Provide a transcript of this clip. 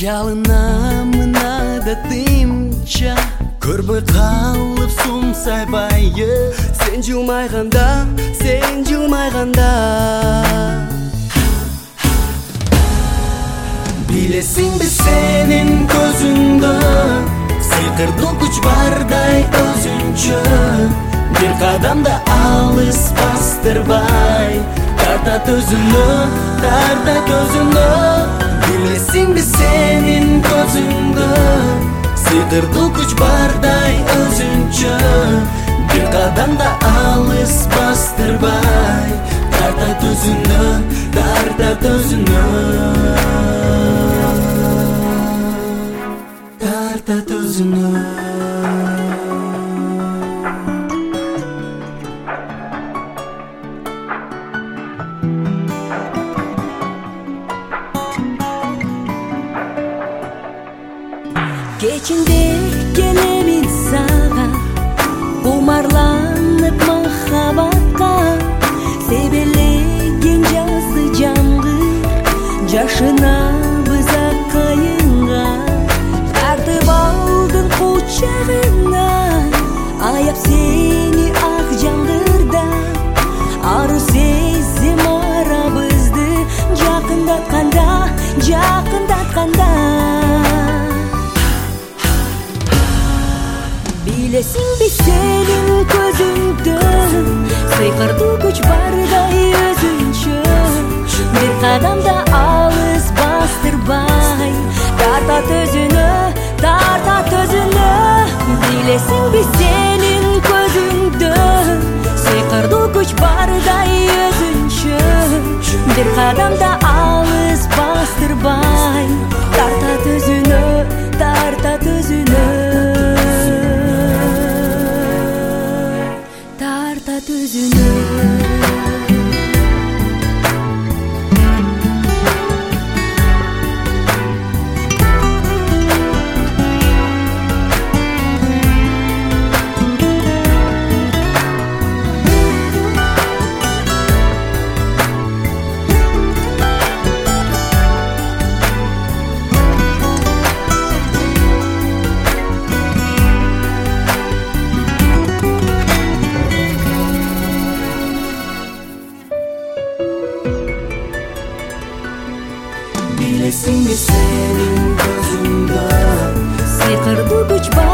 Жалынамын адатымча, көрбөй қалып сумсайбайы. Сен жылмайғанда, сен жылмайғанда. Билесің бе сенің көзіңді, сиқырлы күч бардай өзінчө. Bir qadamda alыс bastırбай, тартат өзүнө, тартат өзүнө. Билесиң бе сенин көзүңдө, сыйдырдуу күч бардай өзүнчө. Bir qadamda alыс bastırбай, тартат өзүнө, тартат өзүнө. Тартат өзүнө. Geçinde gelemin sağa, umarlanıp mahabatqa. Sebelegen жазды жаңғыр, жашына быза кайынға. Тартып алдың құшағына, аяп сені ақ жаңғырда. Ару сезім арабызды, жақындатқанда, жақындатқанда. Билесиң бе сенің көзіңді, сыйқырды күч бардай өзінчө. Bir қадамда алыс бастырбай, тартат өзүнө, тартат өзүнө. Билесиң бе сенің көзіңді, сыйқырды күч бардай өзінчө. Bir қадамда алыс бастырбай, тартат өзүнө, тартат өзүнө. Тартат өзүнө. Билесиң бе сенин көзүңдө, сыйкырды күч бар.